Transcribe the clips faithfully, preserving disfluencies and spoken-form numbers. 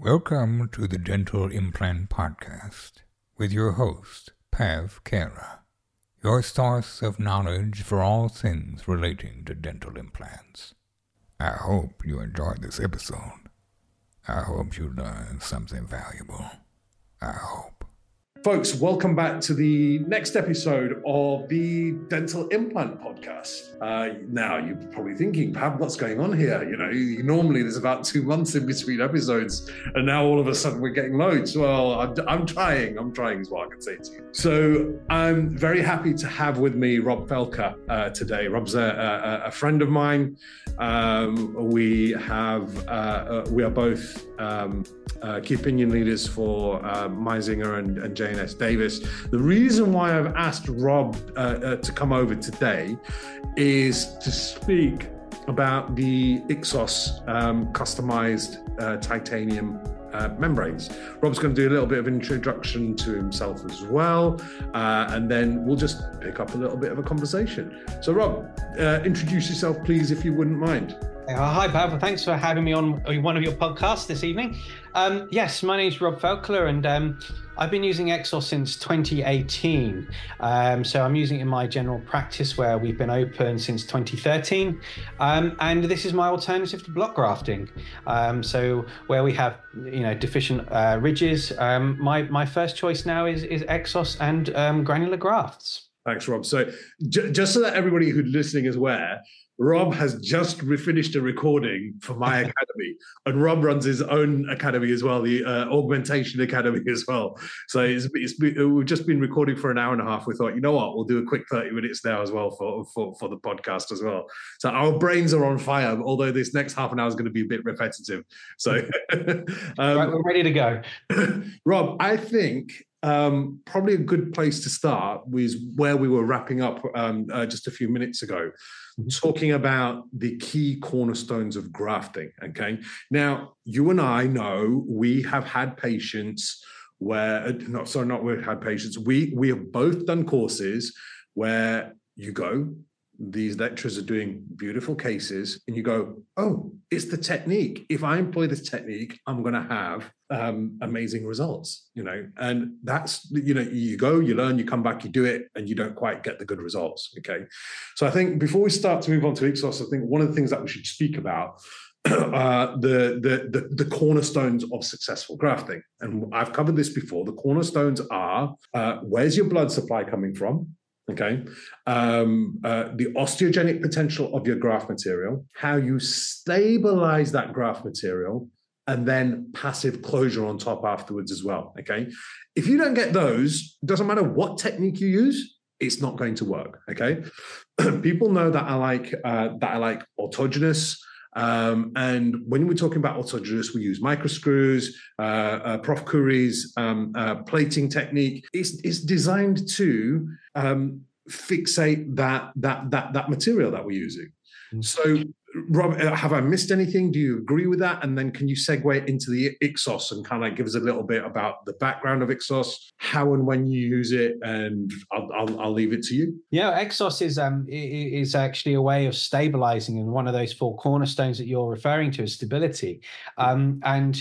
Welcome to the Dental Implant Podcast with your host, Pav Kara, your source of knowledge for all things relating to dental implants. I hope you enjoyed this episode. I hope you learned something valuable. I hope. Folks, welcome back to the next episode of the Dental Implant Podcast. Uh, now, you're probably thinking, Pav, what's going on here? You know, you, normally there's about two months in between episodes, and now all of a sudden we're getting loads. Well, I'm, I'm trying. I'm trying is what I can say to you. So I'm very happy to have with me Rob Felker uh, today. Rob's a, a, a friend of mine. Um, we have, uh, uh, we are both um, uh, key opinion leaders for uh, Meisinger and, and J N S Davis. The reason why I've asked Rob uh, uh, to come over today is to speak about the Ixos um, customized uh, titanium uh, membranes. Rob's going to do a little bit of an introduction to himself as well, uh, and then we'll just pick up a little bit of a conversation. So Rob, uh, introduce yourself, please, if you wouldn't mind. Uh, hi, Pav. Thanks for having me on one of your podcasts this evening. Um, yes, my name's Rob Felker, and um, I've been using Ixos since twenty eighteen. Um, so I'm using it in my general practice where we've been open since twenty thirteen. Um, and this is my alternative to block grafting. Um, so where we have, you know, deficient uh, ridges, um, my, my first choice now is, is Ixos and um, granular grafts. Thanks, Rob. So j- just so that everybody who's listening is aware, Rob has just finished a recording for my academy, and Rob runs his own academy as well, the uh, Augmentation Academy as well. So it's, it's been, we've just been recording for an hour and a half. We thought, you know what, we'll do a quick thirty minutes now as well for, for, for the podcast as well. So our brains are on fire, although this next half an hour is going to be a bit repetitive. So um, right, we're ready to go. Rob, I think Um, probably a good place to start was where we were wrapping up um, uh, just a few minutes ago, talking about the key cornerstones of grafting. Okay. Now, you and I know we have had patients where, not sorry, not we've had patients. We we have both done courses where you go, these lecturers are doing beautiful cases, and you go, oh, it's the technique. If I employ this technique, I'm going to have um, amazing results, you know, and that's, you know, you go, you learn, you come back, you do it, and you don't quite get the good results. Okay. So I think before we start to move on to Ixos, I think one of the things that we should speak about uh, the, the, the, the cornerstones of successful grafting. And I've covered this before. The cornerstones are, uh, where's your blood supply coming from? Okay, um, uh, the osteogenic potential of your graft material, how you stabilize that graft material, and then passive closure on top afterwards as well. Okay, if you don't get those, doesn't matter what technique you use, it's not going to work. Okay, people know that I like uh, that I like autogenous. Um, and when we're talking about autogenous, we use micro screws, uh, uh, Prof Curry's um, uh, plating technique. It's, it's designed to um, fixate that, that, that, that material that we're using. Mm-hmm. So, Rob, have I missed anything? Do you agree with that? And then can you segue into the Ixos and kind of give us a little bit about the background of Ixos, how and when you use it, and I'll, I'll, I'll leave it to you. Yeah, Ixos is um is actually a way of stabilizing, and one of those four cornerstones that you're referring to is stability. Um, and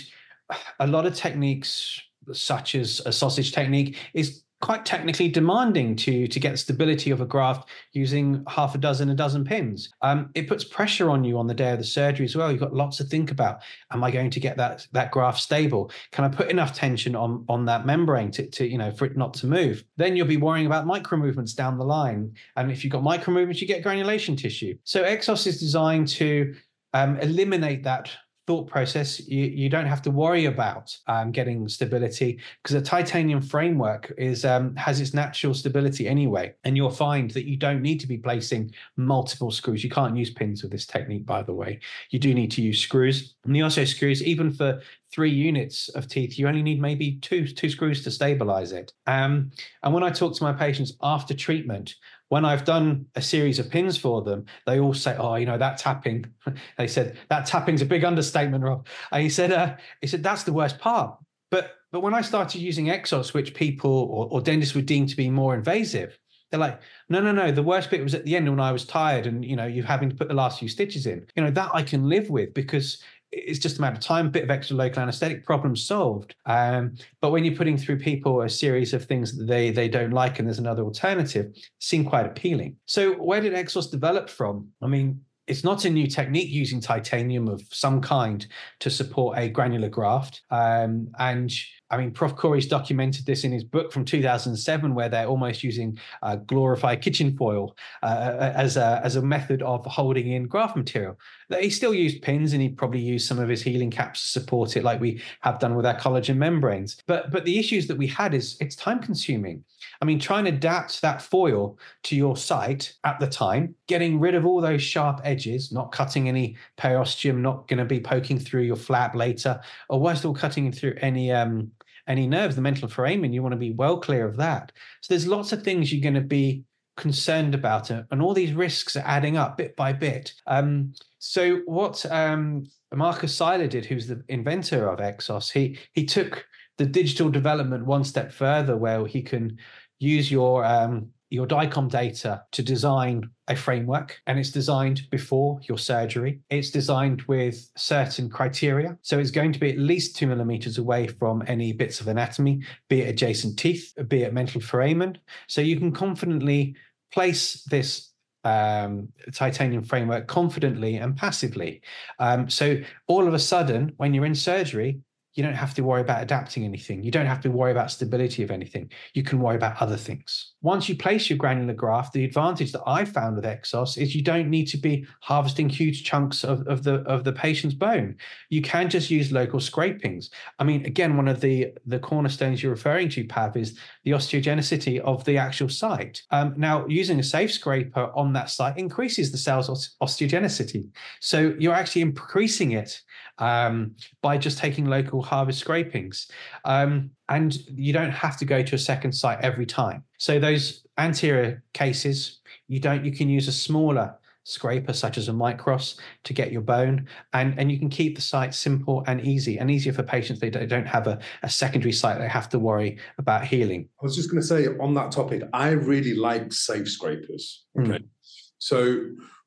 a lot of techniques, such as a sausage technique, is quite technically demanding to to get the stability of a graft using half a dozen, a dozen pins. Um, it puts pressure on you on the day of the surgery as well. You've got lots to think about. Am I going to get that that graft stable? Can I put enough tension on, on that membrane to, to, you know, for it not to move? Then you'll be worrying about micro movements down the line. And if you've got micro movements, you get granulation tissue. So Ixos is designed to um, eliminate that thought process. You, you don't have to worry about um, getting stability, because a titanium framework is um, has its natural stability anyway. And you'll find that you don't need to be placing multiple screws. You can't use pins with this technique, by the way. You do need to use screws. And the also screws, even for three units of teeth, you only need maybe two, two screws to stabilize it. Um, and when I talk to my patients after treatment, when I've done a series of pins for them, they all say, oh, you know, that tapping, they said, that tapping's a big understatement, Rob. And he said, uh, he said, that's the worst part. But but when I started using Ixos, which people or, or dentists would deem to be more invasive, they're like, no, no, no. The worst bit was at the end when I was tired and, you know, you having to put the last few stitches in. You know, that I can live with, because it's just a matter of time, a bit of extra local anesthetic, problem solved. Um, but when you're putting through people a series of things that they, they don't like and there's another alternative, it seemed quite appealing. So where did Exos develop from? I mean, it's not a new technique using titanium of some kind to support a granular graft. Um, and I mean, Professor Corey's documented this in his book from two thousand seven, where they're almost using uh, glorified kitchen foil uh, as, a, as a method of holding in graft material. He still used pins, and he probably used some of his healing caps to support it, like we have done with our collagen membranes. But, but the issues that we had is it's time consuming. I mean, trying to adapt that foil to your site at the time, getting rid of all those sharp edges, not cutting any periosteum, not going to be poking through your flap later, or worst of all, cutting through any um, any nerves, the mental foramen. You want to be well clear of that. So there's lots of things you're going to be concerned about, and all these risks are adding up bit by bit. Um, so what um, Marcus Seiler did, who's the inventor of Exos, he he took the digital development one step further, where he can use your um, your DICOM data to design a framework, and it's designed before your surgery. It's designed with certain criteria. So it's going to be at least two millimeters away from any bits of anatomy, be it adjacent teeth, be it mental foramen. So you can confidently place this um, titanium framework confidently and passively. Um, so all of a sudden, when you're in surgery, you don't have to worry about adapting anything. You don't have to worry about stability of anything. You can worry about other things. Once you place your granular graft, the advantage that I found with Exos is you don't need to be harvesting huge chunks of, of the of the patient's bone. You can just use local scrapings. I mean, again, one of the, the cornerstones you're referring to, Pav, is the osteogenicity of the actual site. Um, now, using a safe scraper on that site increases the cell's osteogenicity. So you're actually increasing it um, by just taking local harvest scrapings. Um, and you don't have to go to a second site every time. So those anterior cases, you don't, you can use a smaller scraper such as a Micros to get your bone, and, and you can keep the site simple and easy, and easier for patients. They don't have a, a secondary site they have to worry about healing. I was just going to say on that topic, I really like safe scrapers. Okay. Mm. So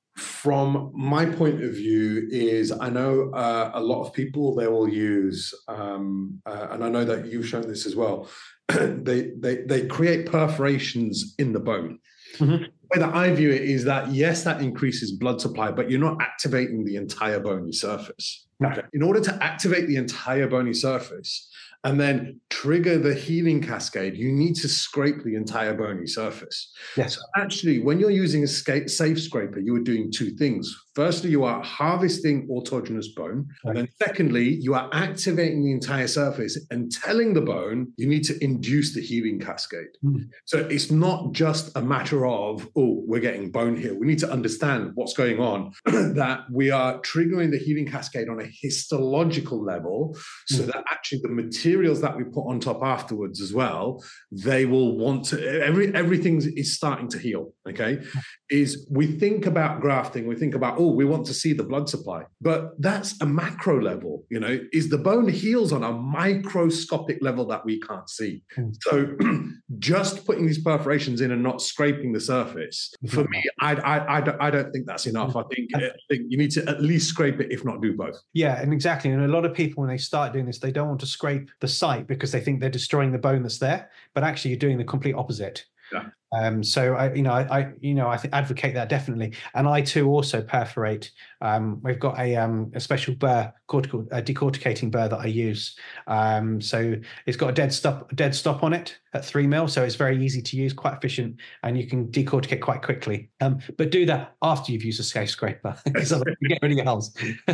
from my point of view is I know uh, a lot of people, they will use, um, uh, and I know that you've shown this as well, they, they, they create perforations in the bone. Mm-hmm. The way that I view it is that, yes, that increases blood supply, but you're not activating the entire bony surface. No. Okay. In order to activate the entire bony surface and then trigger the healing cascade, you need to scrape the entire bony surface. Yes. So actually, when you're using a safe scraper, you are doing two things. Firstly, you are harvesting autogenous bone. Right. And then secondly, you are activating the entire surface and telling the bone you need to induce the healing cascade. Mm. So it's not just a matter of, oh, we're getting bone here. We need to understand what's going on, that we are triggering the healing cascade on a histological level, so mm. that actually the materials that we put on top afterwards as well, they will want to, every everything is starting to heal, okay? Is we think about grafting, we think about, oh, we want to see the blood supply, but that's a macro level, you know, is the bone heals on a microscopic level that we can't see. Mm. So just putting these perforations in and not scraping the surface, for me, I, I, I, don't, I don't think that's enough. I think, I think you need to at least scrape it, if not do both. Yeah, and exactly. And a lot of people, when they start doing this, they don't want to scrape the site because they think they're destroying the bone that's there, but actually you're doing the complete opposite. Yeah. Um, so I, you know, I, I you know, I th- advocate that definitely, and I too also perforate. Um, we've got a um, a special burr, cortical, a decorticating burr that I use. Um, so it's got a dead stop, a dead stop on it at three mil, so it's very easy to use, quite efficient, and you can decorticate quite quickly. Um, but do that after you've used a safe scraper, because you get rid of your holes.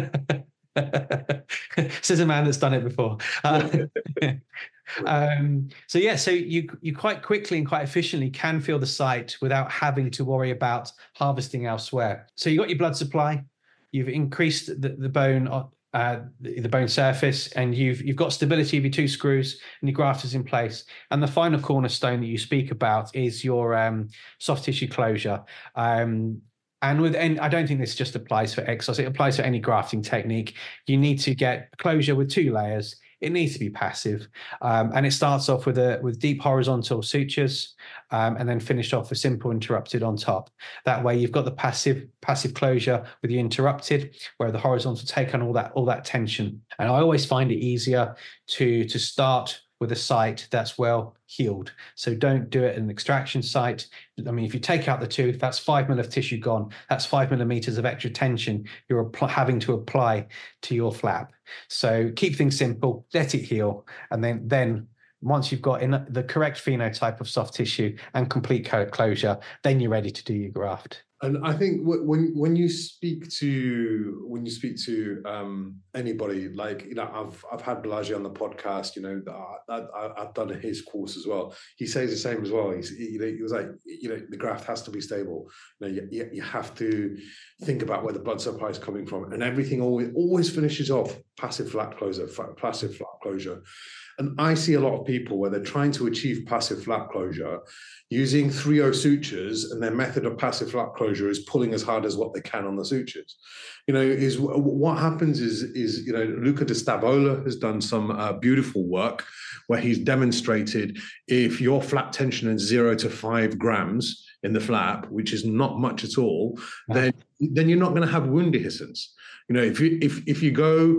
Says a man that's done it before. Uh, um, so yeah, so you you quite quickly and quite efficiently can feel the site without having to worry about harvesting elsewhere. So you got your blood supply, you've increased the, the bone uh, the, the bone surface, and you've you've got stability of your two screws, and your graft is in place. And the final cornerstone that you speak about is your um, soft tissue closure. Um, And with, and I don't think this just applies for Exos, it applies for any grafting technique. You need to get closure with two layers. it needs to be passive. Um, and it starts off with a with deep horizontal sutures, um, and then finished off with simple interrupted on top. That way you've got the passive passive closure with the interrupted, where the horizontal take on all that all that tension. And I always find it easier to to start with a site that's well healed. So don't do it in an extraction site. I mean, if you take out the tooth, that's five mil of tissue gone. That's five millimeters of extra tension you're having to apply to your flap. So keep things simple, let it heal. And then, then once you've got in the correct phenotype of soft tissue and complete closure, then you're ready to do your graft. And I think when when you speak to when you speak to um, anybody, like, you know, I've I've had Balaji on the podcast. You know, I, I, I've done his course as well. He says the same as well. He's, you know, he was like, you know, the graft has to be stable. You know, you, you have to think about where the blood supply is coming from, and everything always always finishes off passive flap closure, passive flap closure. And I see a lot of people where they're trying to achieve passive flap closure using three oh sutures, and their method of passive flap closure is pulling as hard as what they can on the sutures. You know, is what happens is, is you know, Luca Di Stavola has done some uh, beautiful work where he's demonstrated if your flap tension is zero to five grams in the flap, which is not much at all, then, then you're not going to have wound dehiscence. You know, if you if if you go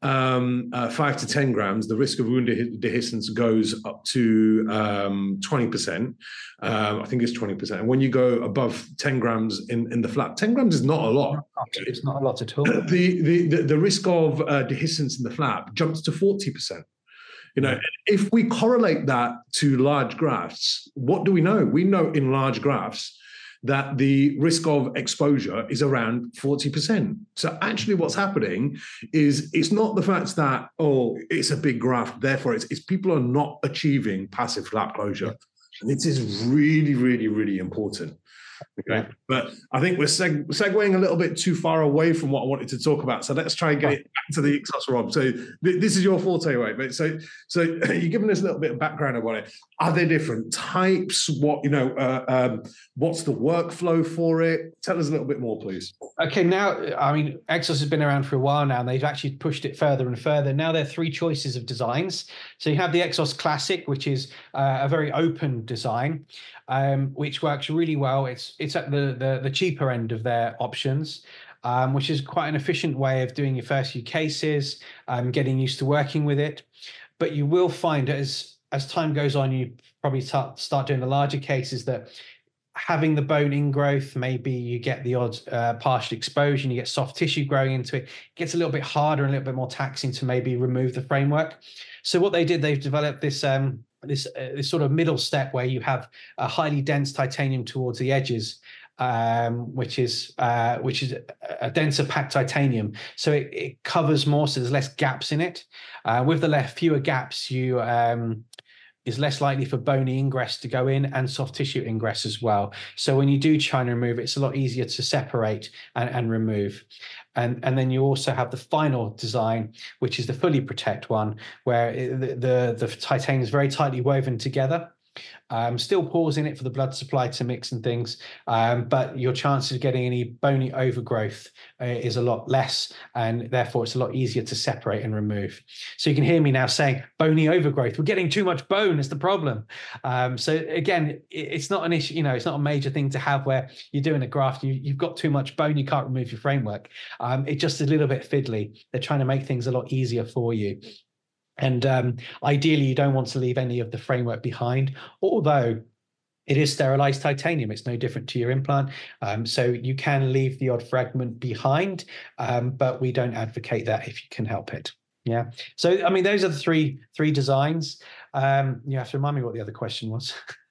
um, uh, five to ten grams, the risk of wound dehiscence goes up to um, twenty percent. Um, I think it's twenty percent. And when you go above ten grams in, in the flap, ten grams is not a lot. It's not a lot at all. The the the, the risk of uh, dehiscence in the flap jumps to forty percent. You know, if we correlate that to large grafts, what do we know? We know in large grafts that the risk of exposure is around forty percent. So actually what's happening is it's not the fact that, oh, it's a big graft, therefore it's, it's people are not achieving passive flap closure. And it is really, really, really important. Okay, but I think we're seg- segueing a little bit too far away from what I wanted to talk about. So let's try and get it back to the Ixos, Rob. So th- this is your forte, right? But so, so you're giving us a little bit of background about it. Are there different types? What you know? Uh, um, what's the workflow for it? Tell us a little bit more, please. Okay, now I mean, Ixos has been around for a while now, and they've actually pushed it further and further. Now there are three choices of designs. So you have the Ixos Classic, which is uh, a very open design, um, which works really well. It's it's at the, the, the cheaper end of their options, um, which is quite an efficient way of doing your first few cases, um, getting used to working with it. But you will find as as time goes on, you probably start, start doing the larger cases that having the bone ingrowth, maybe you get the odd uh, partial exposure and you get soft tissue growing into it, it gets a little bit harder and a little bit more taxing to maybe remove the framework. So what they did, they've developed this um, this, uh, this sort of middle step where you have a highly dense titanium towards the edges, um, which is uh, which is a denser packed titanium. So it, it covers more, so there's less gaps in it. Uh, with the left fewer gaps, you um, is less likely for bony ingress to go in and soft tissue ingress as well. So when you do try and remove it, it's a lot easier to separate and, and remove. And, and then you also have the final design, which is the fully protect one, where it, the, the, the titanium is very tightly woven together. Um, still pores in it for the blood supply to mix and things, um, but your chances of getting any bony overgrowth uh, is a lot less, and therefore it's a lot easier to separate and remove. So you can hear me now saying bony overgrowth. We're getting too much bone is the problem. Um, so again, it, it's not an issue. You know, it's not a major thing to have where you're doing a graft, you, you've got too much bone, you can't remove your framework. Um, it's just a little bit fiddly. They're trying to make things a lot easier for you. And um, ideally, you don't want to leave any of the framework behind, although it is sterilized titanium. It's no different to your implant. Um, so you can leave the odd fragment behind, um, but we don't advocate that if you can help it. Yeah. So, I mean, those are the three three designs. Um, you have to remind me what the other question was.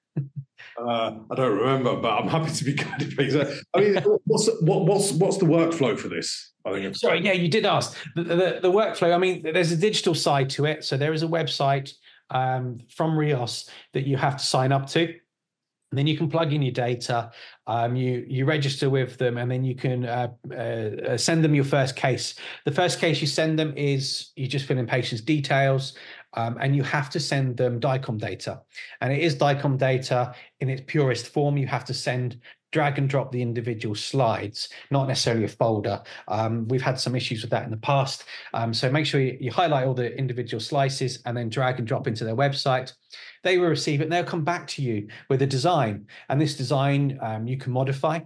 uh, I don't remember, but I'm happy to be guided. I mean, what's what, what's what's the workflow for this? I think Sorry, yeah, you did ask. The, the, the workflow, I mean, there's a digital side to it. So there is a website um, from Rios that you have to sign up to. And then you can plug in your data, um, you you register with them, and then you can uh, uh, send them your first case. The first case you send them is you just fill in patient's details, um, and you have to send them DICOM data. And it is DICOM data in its purest form. You have to send drag and drop the individual slides, not necessarily a folder. Um, we've had some issues with that in the past. Um, so make sure you, you highlight all the individual slices and then drag and drop into their website. They will receive it and they'll come back to you with a design. And this design um, you can modify.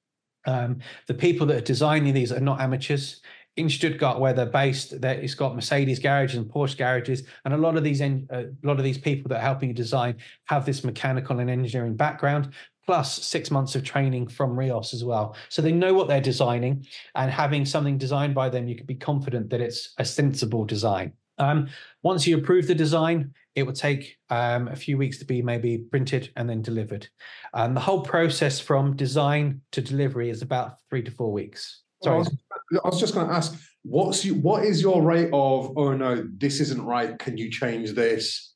Um, the people that are designing these are not amateurs. In Stuttgart, where they're based, there it's got Mercedes garages and Porsche garages, and a lot of these en- a lot of these people that are helping you design have this mechanical and engineering background, plus six months of training from Rios as well. So they know what they're designing, and having something designed by them, you can be confident that it's a sensible design. Um, once you approve the design, it will take um, a few weeks to be maybe printed and then delivered. And the whole process from design to delivery is about three to four weeks. Sorry. Well, I, was, I was just going to ask, what's you, what is your rate of, oh no, this isn't right, can you change this?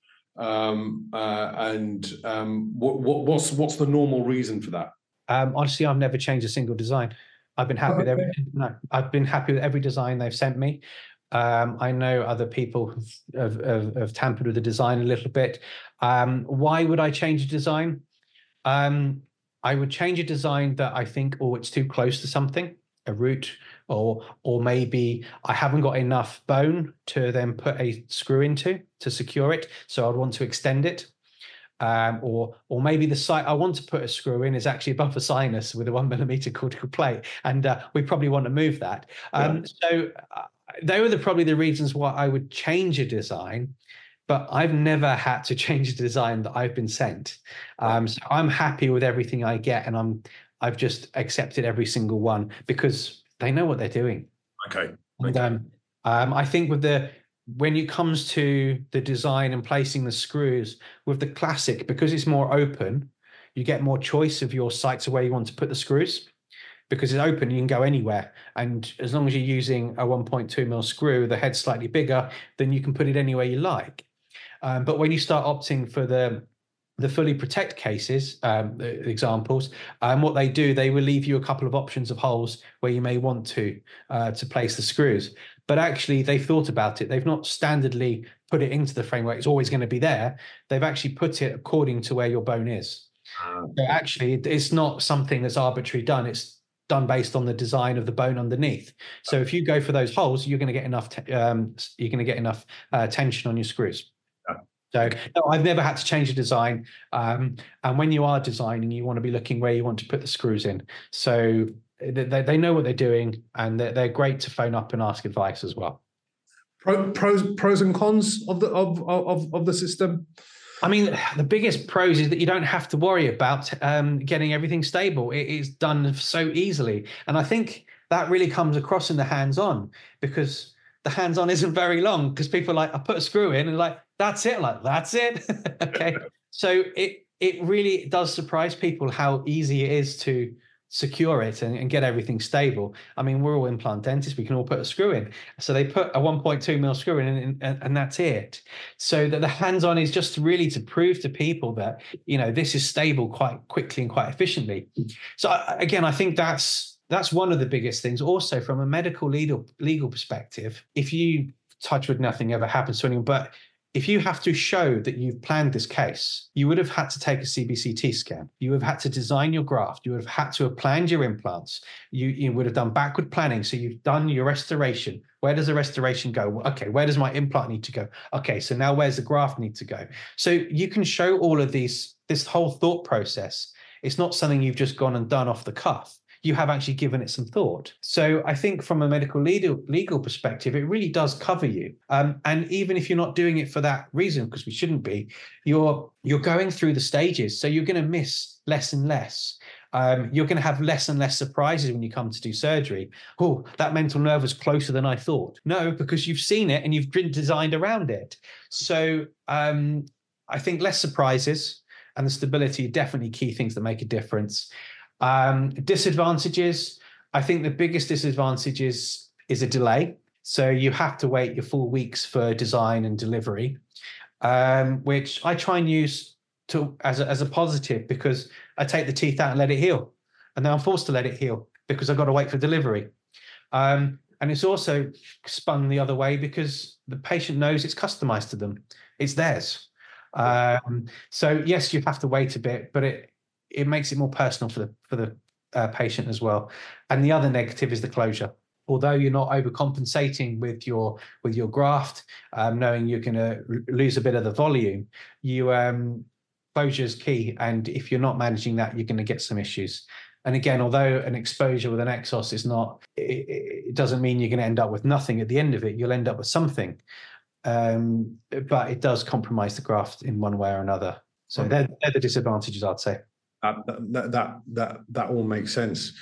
Um, uh, and um, what, what, what's what's the normal reason for that? Um, honestly, I've never changed a single design. I've been happy Okay. with every, no, I've been happy with every design they've sent me. Um, I know other people have, have, have tampered with the design a little bit. Um, why would I change a design? Um, I would change a design that I think, oh, it's too close to something, a root, or or maybe I haven't got enough bone to then put a screw into to secure it, so I'd want to extend it. Um, or or maybe the site I want to put a screw in is actually above the sinus with a one millimeter cortical plate, and uh, we probably want to move that. Um, yeah. So uh, they were the, probably the reasons why I would change a design. But I've never had to change a design that I've been sent. Um, so I'm happy with everything I get, and I'm I've just accepted every single one because they know what they're doing. Okay. And, um, um, I think with the when it comes to the design and placing the screws with the Classic, because it's more open, you get more choice of your sites of where you want to put the screws. Because it's open, you can go anywhere. And as long as you're using a one point two mil screw, the head's slightly bigger, then you can put it anywhere you like. Um, but when you start opting for the the fully protect cases, um, the examples, um, what they do, they will leave you a couple of options of holes where you may want to uh, to place the screws. But actually, they've thought about it. They've not standardly put it into the framework. It's always going to be there. They've actually put it according to where your bone is. Uh, so actually, it's not something that's arbitrarily done. It's done based on the design of the bone underneath. So if you go for those holes, you're going to get enough. T- um, you're going to get enough uh, tension on your screws. So no, I've never had to change a design. Um, and when you are designing, you want to be looking where you want to put the screws in. So they, they know what they're doing, and they're, they're great to phone up and ask advice as well. Pro, pros, pros and cons of the of, of of the system. I mean, the biggest pros is that you don't have to worry about um, getting everything stable. It is done so easily, and I think that really comes across in the hands-on, because the hands-on isn't very long, because people are like, I put a screw in and like, that's it. Like, that's it. Okay. So it, it really does surprise people how easy it is to secure it and, and get everything stable. I mean, we're all implant dentists. We can all put a screw in. So they put a one point two mil screw in and, and, and that's it. So that the hands-on is just really to prove to people that, you know, this is stable quite quickly and quite efficiently. So again, I think that's, That's one of the biggest things. Also, from a medical legal legal perspective, if you, touch wood, nothing ever happens to anyone, but if you have to show that you've planned this case, you would have had to take a C B C T scan. You would have had to design your graft. You would have had to have planned your implants. You, you would have done backward planning. So you've done your restoration. Where does the restoration go? Okay, where does my implant need to go? Okay, so now where's the graft need to go? So you can show all of these, this whole thought process. It's not something you've just gone and done off the cuff. You have actually given it some thought. So I think from a medical legal, legal perspective, it really does cover you. Um, and even if you're not doing it for that reason, because we shouldn't be, you're you're going through the stages. So you're going to miss less and less. Um, you're going to have less and less surprises when you come to do surgery. Oh, that mental nerve was closer than I thought. No, because you've seen it and you've been designed around it. So um, I think less surprises and the stability are definitely key things that make a difference. Um, disadvantages, I think the biggest disadvantage is, is a delay. So you have to wait your four weeks for design and delivery, um, which I try and use to as a, as a positive, because I take the teeth out and let it heal. And now I'm forced to let it heal because I've got to wait for delivery. Um, and it's also spun the other way because the patient knows it's customized to them. It's theirs. Um, so yes, you have to wait a bit, but it, it makes it more personal for the for the uh, patient as well. And the other negative is the closure. Although you're not overcompensating with your with your graft, um, knowing you're going to lose a bit of the volume, you um, closure is key. And if you're not managing that, you're going to get some issues. And again, although an exposure with an Exos is not, it, it doesn't mean you're going to end up with nothing at the end of it. You'll end up with something, um, but it does compromise the graft in one way or another. So they're, they're the disadvantages, I'd say. Uh, that that that that all makes sense.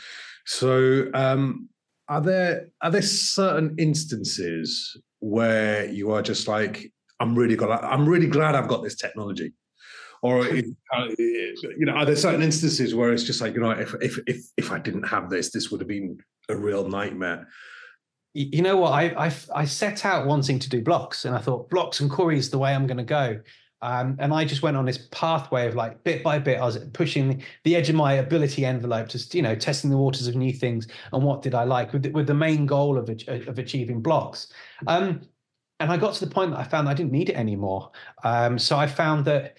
So, um, are there are there certain instances where you are just like, I'm really glad I'm really glad I've got this technology? Or, it, uh, you know, are there certain instances where it's just like, you know, if if if if I didn't have this, this would have been a real nightmare? You know what? I I, I set out wanting to do blocks, and I thought blocks and Cori is the way I'm going to go. Um, and I just went on this pathway of like bit by bit, I was pushing the edge of my ability envelope, just, you know, testing the waters of new things and what did I like, with the, with the main goal of of achieving blocks. Um, and I got to the point that I found I didn't need it anymore. Um, so I found that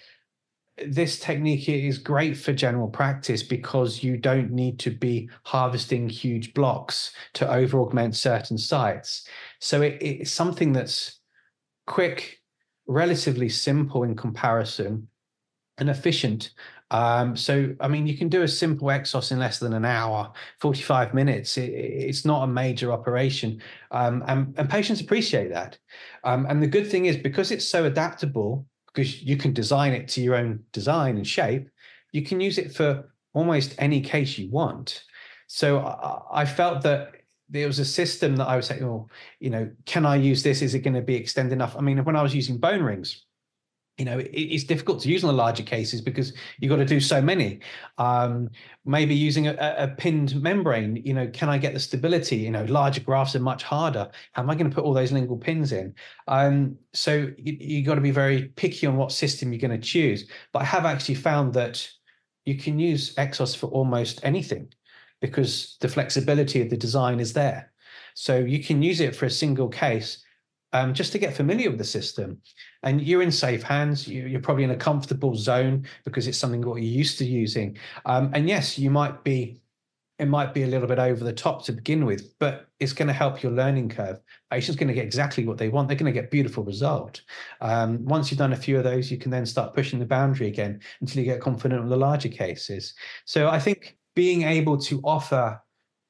this technique is great for general practice because you don't need to be harvesting huge blocks to over augment certain sites. So it, it's something that's quick, relatively simple in comparison, and efficient. Um, so, I mean, you can do a simple Exos in less than an hour, forty-five minutes. It, it's not a major operation. Um, and, and patients appreciate that. Um, and the good thing is, because it's so adaptable, because you can design it to your own design and shape, you can use it for almost any case you want. So I, I felt that there was a system that I was saying, oh, you know, can I use this? Is it going to be extended enough? I mean, when I was using bone rings, you know, it, it's difficult to use in the larger cases because you've got to do so many. Um, maybe using a, a pinned membrane, you know, can I get the stability? You know, larger grafts are much harder. How am I going to put all those lingual pins in? Um, so you, you got to be very picky on what system you're going to choose. But I have actually found that you can use Exos for almost anything, because the flexibility of the design is there. So you can use it for a single case um, just to get familiar with the system. And you're in safe hands. You, you're probably in a comfortable zone because it's something what you're used to using. Um, and yes, you might be, it might be a little bit over the top to begin with, but it's going to help your learning curve. Patients going to get exactly what they want. They're going to get beautiful result. Um, once you've done a few of those, you can then start pushing the boundary again until you get confident with the larger cases. So I think being able to offer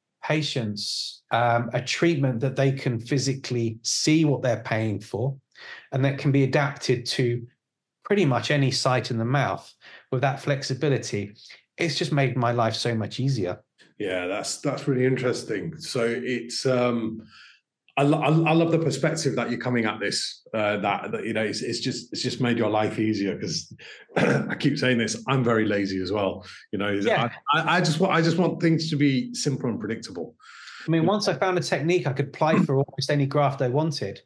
patients um, a treatment that they can physically see what they're paying for, and that can be adapted to pretty much any site in the mouth with that flexibility, it's just made my life so much easier. Yeah, that's that's really interesting. So it's um, I, lo- I love the perspective that you're coming at this. Uh, that, that you know, it's, it's just it's just made your life easier, because I keep saying this. I'm very lazy as well. You know, yeah. I, I just want I just want things to be simple and predictable. I mean, once I found a technique, I could apply for almost any graft I wanted.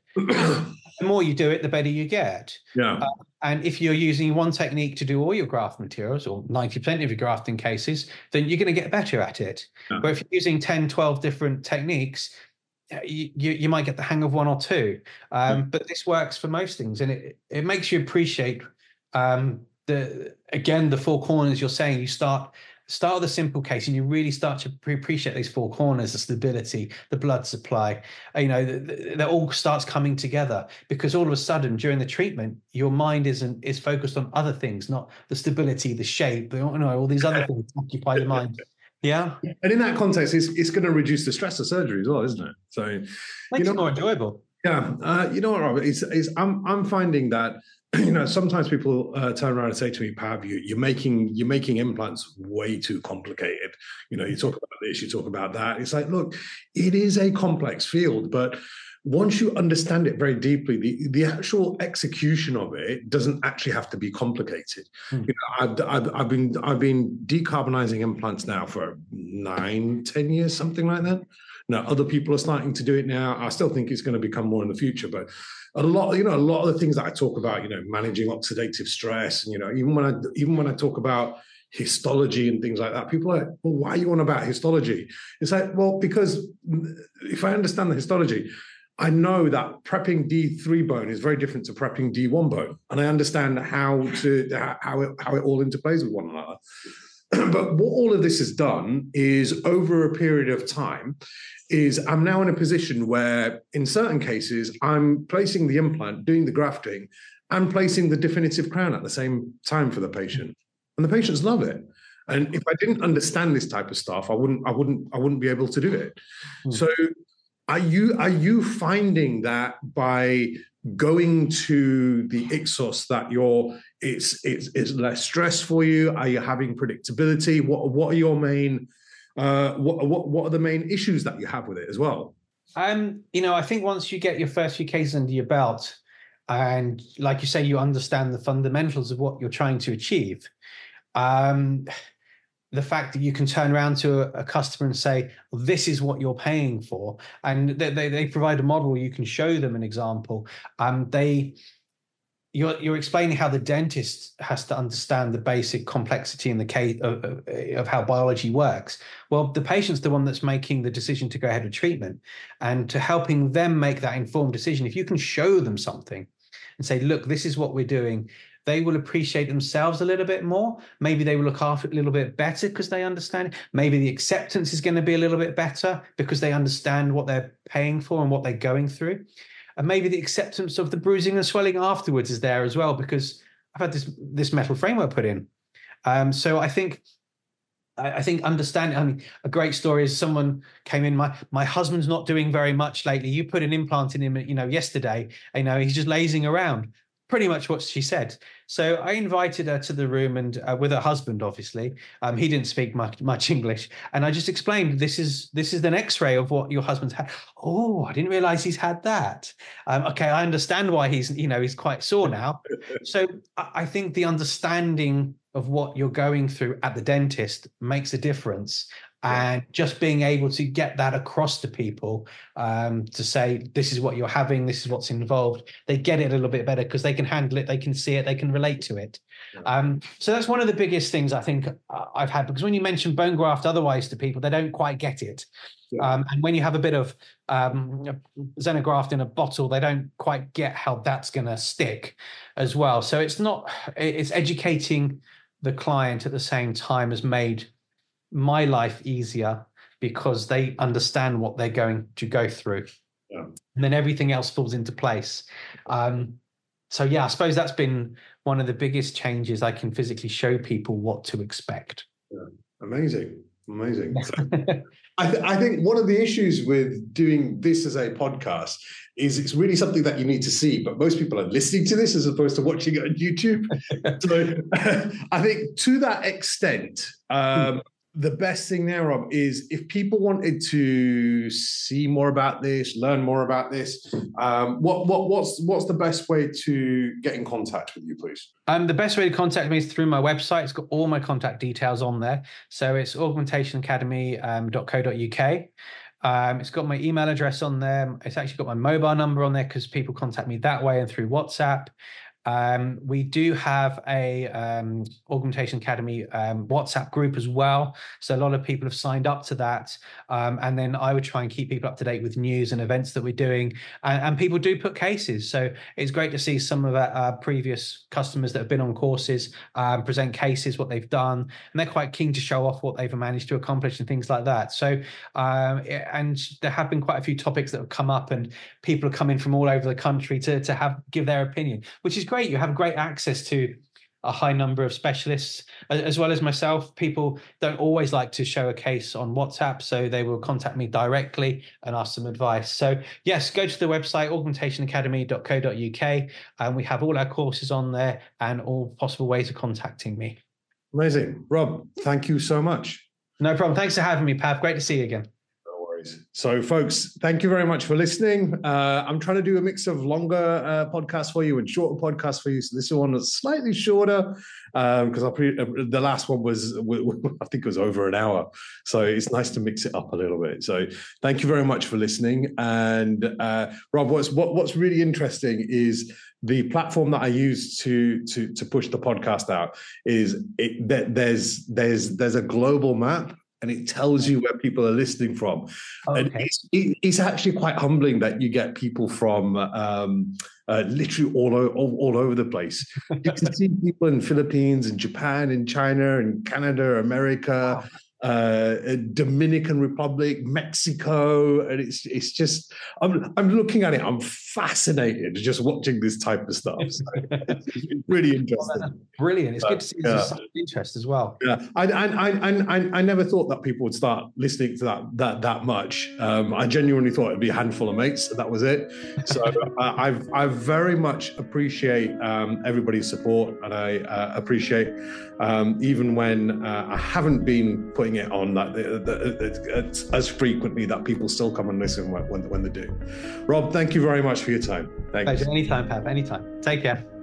The more you do it, the better you get. Yeah. Uh, and if you're using one technique to do all your graft materials, or ninety percent of your grafting cases, then you're going to get better at it. Yeah. But if you're using ten, twelve different techniques, you, you, you might get the hang of one or two. Um, yeah. But this works for most things. And it, it makes you appreciate, um, the again, the four corners you're saying. You start... Start with a simple case, and you really start to appreciate these four corners: the stability, the blood supply. You know, that all starts coming together, because all of a sudden during the treatment, your mind isn't is focused on other things, not the stability, the shape, the, you know, all these other things occupy the mind. Yeah, and in that context, it's it's going to reduce the stress of surgery as well, isn't it? So makes you know, it more enjoyable. Yeah, uh, you know what, Robert? It's, it's I'm I'm finding that. You know, sometimes people uh, turn around and say to me, Pav, you, you're making you're making implants way too complicated. You know, you talk about this, you talk about that. It's like, look, it is a complex field, but once you understand it very deeply, the, the actual execution of it doesn't actually have to be complicated. Mm. You know, I've, I've, I've been I've been decarbonizing implants now for nine, ten years, something like that. Now, other people are starting to do it now. I still think it's going to become more in the future, but a lot, you know, a lot of the things that I talk about, you know, managing oxidative stress, and you know, even when I even when I talk about histology and things like that, people are like, well, why are you on about histology? It's like, well, because if I understand the histology, I know that prepping D three bone is very different to prepping D one bone, and I understand how to how it how it all interplays with one another. But what all of this has done is, over a period of time, is I'm now in a position where, in certain cases, I'm placing the implant, doing the grafting, and placing the definitive crown at the same time for the patient. And the patients love it. And if I didn't understand this type of stuff, I wouldn't, I wouldn't, I wouldn't be able to do it. Mm. So are you, are you finding that by going to the Ixos that you're, it's, it's, it's less stress for you? Are you having predictability? What, what are your main, uh, what, what, what are the main issues that you have with it as well? Um, you know, I think once you get your first few cases under your belt, and like you say, you understand the fundamentals of what you're trying to achieve, um, the fact that you can turn around to a, a customer and say, well, this is what you're paying for, and they, they, they provide a model, you can show them an example. Um, they, you're, you're explaining how the dentist has to understand the basic complexity in the case of, of, of how biology works. Well, the patient's the one that's making the decision to go ahead with treatment, and to helping them make that informed decision. If you can show them something and say, look, this is what we're doing, they will appreciate themselves a little bit more. Maybe they will look after it a little bit better because they understand it. Maybe the acceptance is going to be a little bit better because they understand what they're paying for and what they're going through. And maybe the acceptance of the bruising and swelling afterwards is there as well, because I've had this, this metal framework put in. Um, so I think I think understanding, I mean, a great story is someone came in, my my husband's not doing very much lately. You put an implant in him, you know, yesterday, you know, he's just lazing around. Pretty much what she said. So I invited her to the room, and uh, with her husband, obviously, um, he didn't speak much much English, and I just explained, this is this is an X-ray of what your husband's had. Oh, I didn't realize he's had that. Um, okay, I understand why he's, you know, he's quite sore now. So I, I think the understanding of what you're going through at the dentist makes a difference. And just being able to get that across to people, um, to say, this is what you're having, this is what's involved, they get it a little bit better because they can handle it, they can see it, they can relate to it. Yeah. Um, so that's one of the biggest things I think I've had, because when you mention bone graft otherwise to people, they don't quite get it. Yeah. Um, and when you have a bit of um, xenograft in a bottle, they don't quite get how that's going to stick as well. So it's not, it's educating the client at the same time has made my life easier, because they understand what they're going to go through. Yeah. And then everything else falls into place. Um, so yeah, I suppose that's been one of the biggest changes. I can physically show people what to expect. Yeah. Amazing. Amazing. So I, th- I think one of the issues with doing this as a podcast is it's really something that you need to see, but most people are listening to this as opposed to watching it on YouTube. So I think to that extent, um, the best thing there, Rob, is if people wanted to see more about this, learn more about this, um, what what what's what's the best way to get in contact with you, please? Um, the best way to contact me is through my website. It's got all my contact details on there. So it's augmentation academy dot co dot uk. Um, it's got my email address on there. It's actually got my mobile number on there because people contact me that way and through WhatsApp. Um, we do have a um, Augmentation Academy um, WhatsApp group as well. So a lot of people have signed up to that. Um, and then I would try and keep people up to date with news and events that we're doing. And, and people do put cases. So it's great to see some of our, our previous customers that have been on courses um, present cases, what they've done. And they're quite keen to show off what they've managed to accomplish and things like that. So, um, and there have been quite a few topics that have come up, and people are coming from all over the country to, to have give their opinion, which is great. You have great access to a high number of specialists, as well as myself. People don't always like to show a case on WhatsApp, so they will contact me directly and ask some advice. So yes, go to the website, augmentation academy dot co dot uk, and we have all our courses on there and all possible ways of contacting me. Amazing. Rob, thank you so much. No problem. Thanks for having me, Pav. Great to see you again. So, folks, thank you very much for listening. Uh, I'm trying to do a mix of longer uh, podcasts for you and shorter podcasts for you. So this one is slightly shorter because um, pre- uh, the last one was, w- w- I think it was over an hour. So it's nice to mix it up a little bit. So thank you very much for listening. And uh, Rob, what's what, what's really interesting is the platform that I use to to to push the podcast out is it, that there's there's there's a global map. And it tells you where people are listening from. Okay. And it's, it's actually quite humbling that you get people from um, uh, literally all, o- all, all over the place. You can see people in Philippines, in Japan, in China, in Canada, America, Wow. uh, Dominican Republic, Mexico, and it's it's just I'm I'm looking at it. I'm fascinated just watching this type of stuff. So it's really interesting. Well, brilliant! It's But, good to see yeah. there's such interest as well. Yeah, I, I I I I never thought that people would start listening to that that that much. Um, I genuinely thought it'd be a handful of mates. That was it. So uh, I've I very much appreciate um, everybody's support, and I uh, appreciate um, even when uh, I haven't been putting it on that uh, as frequently, that people still come and listen when when, when they do. Rob, thank you very much for your time. Thank you. Anytime, Pav. Anytime. Take care.